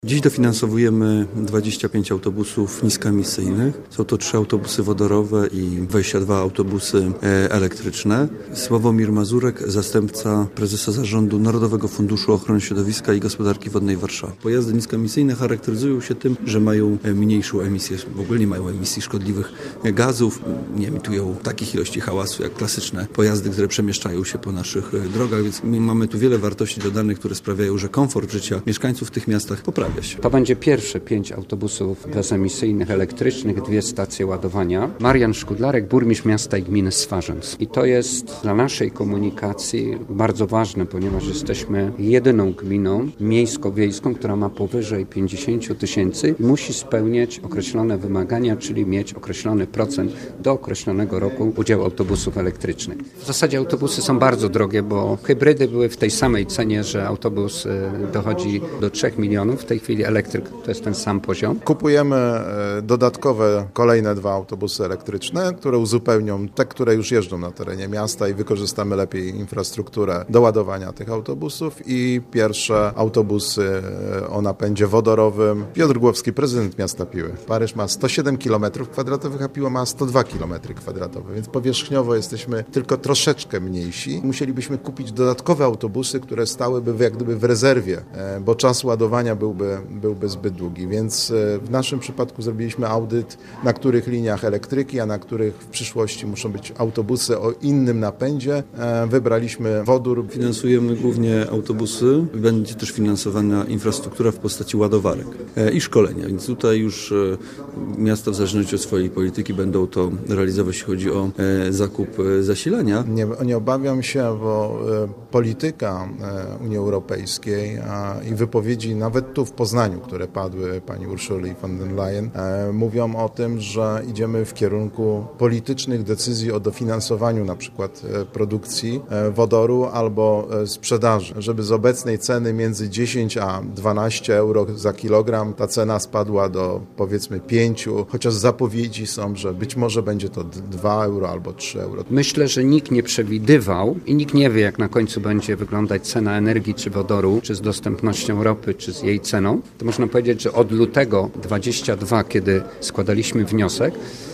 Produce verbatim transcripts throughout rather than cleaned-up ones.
Dziś dofinansowujemy dwadzieścia pięć autobusów niskoemisyjnych. Są to trzy autobusy wodorowe i dwadzieścia dwa autobusy elektryczne. Sławomir Mazurek, zastępca prezesa zarządu Narodowego Funduszu Ochrony Środowiska i Gospodarki Wodnej Warszawy. Pojazdy niskoemisyjne charakteryzują się tym, że mają mniejszą emisję, w ogóle nie mają emisji szkodliwych gazów, nie emitują takich ilości hałasu jak klasyczne pojazdy, które przemieszczają się po naszych drogach, więc mamy tu wiele wartości dodanych, które sprawiają, że komfort życia mieszkańców w tych miastach poprawia się. To będzie pierwsze pięć autobusów bezemisyjnych, elektrycznych, dwie stacje ładowania. Marian Szkudlarek, burmistrz miasta i gminy Swarzędz. I to jest dla naszej komunikacji bardzo ważne, ponieważ jesteśmy jedyną gminą miejsko-wiejską, która ma powyżej pięćdziesiąt tysięcy i musi spełniać określone wymagania, czyli mieć określony procent do określonego roku udziału autobusów elektrycznych. W zasadzie autobusy są bardzo drogie, bo hybrydy były w tej samej cenie, że autobus dochodzi do trzech milionów. W tej chwili elektryk to jest ten sam poziom. Kupujemy dodatkowe kolejne dwa autobusy elektryczne, które uzupełnią te, które już jeżdżą na terenie miasta i wykorzystamy lepiej infrastrukturę do ładowania tych autobusów. I pierwsze autobusy o napędzie wodorowym. Piotr Głowski, prezydent miasta Piły. Paryż ma sto siedem kilometrów kwadratowych, a Piła ma sto dwa kilometry kwadratowe, więc powierzchniowo jesteśmy tylko troszeczkę mniejsi. Musielibyśmy kupić dodatkowe autobusy, które stałyby jak gdyby w rezerwie, bo czas ładowania byłby, byłby zbyt długi, więc w naszym przypadku zrobiliśmy audyt, na których liniach elektryki, a na których w przyszłości muszą być autobusy o innym napędzie. Wybraliśmy wodór. Finansujemy głównie autobusy, będzie też finansowana infrastruktura w postaci ładowarek i szkolenia, więc tutaj już miasta w zależności od swojej polityki będą to realizować, jeśli chodzi o zakup zasilania. Nie, nie obawiam się, bo polityka Unii Europejskiej i wypowiedzi nawet tu w Poznaniu, które padły pani Urszuli von der Leyen, mówią o tym, że idziemy w kierunku politycznych decyzji o dofinansowaniu na przykład produkcji wodoru albo sprzedaży, żeby z obecnej ceny między dziesięć a dwanaście euro za kilogram ta cena spadła do powiedzmy pięć, chociaż zapowiedzi są, że być może będzie to dwa euro albo trzy euro. Myślę, że nikt nie przewidywał i nikt nie wie, jak na końcu będzie wyglądać cena energii czy wodoru, czy z dostępnością ropy, czy z jej ceną. To można powiedzieć, że od lutego dwudziestego drugiego, kiedy składaliśmy wniosek,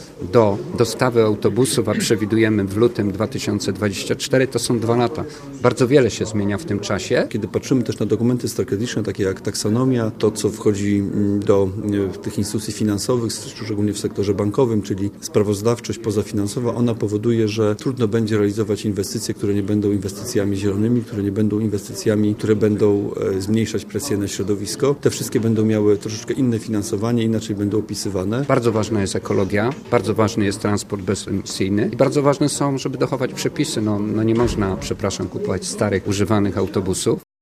do dostawy autobusów, a przewidujemy w lutym dwa tysiące dwudziestego czwartego, to są dwa lata. Bardzo wiele się zmienia w tym czasie. Kiedy patrzymy też na dokumenty strategiczne, takie jak taksonomia, to co wchodzi do tych instytucji finansowych, szczególnie w sektorze bankowym, czyli sprawozdawczość pozafinansowa, ona powoduje, że trudno będzie realizować inwestycje, które nie będą inwestycjami zielonymi, które nie będą inwestycjami, które będą zmniejszać presję na środowisko. Te wszystkie będą miały troszeczkę inne finansowanie, inaczej będą opisywane. Bardzo ważna jest ekologia, bardzo ważny jest transport bezemisyjny i bardzo ważne są, żeby dochować przepisy. No, no nie można, przepraszam, kupować starych, używanych autobusów.